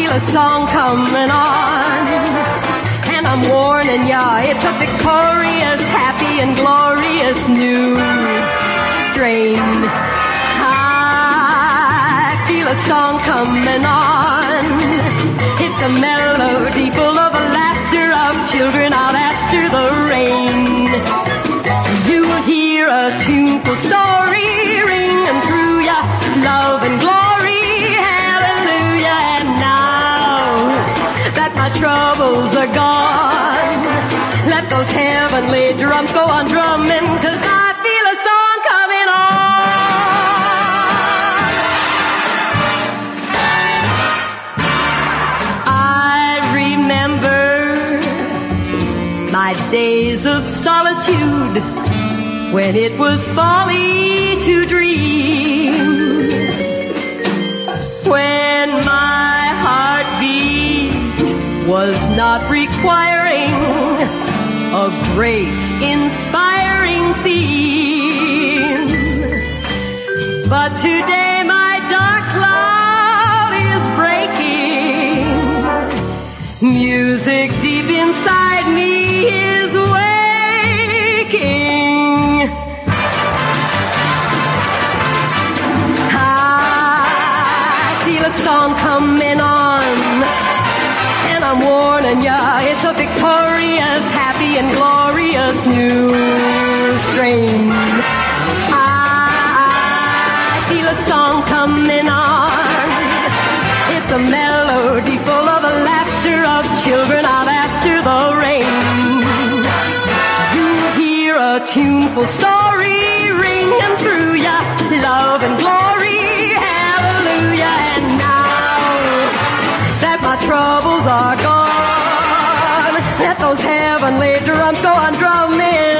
feel a song coming on, and I'm warning ya, it's a victorious, happy and glorious new strain. I feel a song coming on. It's a melody full of the laughter of children out after the rain. You'll hear a tuneful story ringing through ya, love and glory, hallelujah. And now that my troubles are gone, let those heavenly drums go on drumming, 'cause I feel a song coming on. My days of solitude, when it was folly to dream, when my heartbeat was not requiring a great inspiring theme. But today my dark cloud is breaking. Music deep inside me is waking. I feel a song coming on, and I'm warning ya, it's a victorious, happy and glorious new strain. I feel a song coming on. It's a melody full of the laughter of children out after the rain. A tuneful story ringing through ya, love and glory, hallelujah. And now that my troubles are gone, let those heavenly drums go on drumming.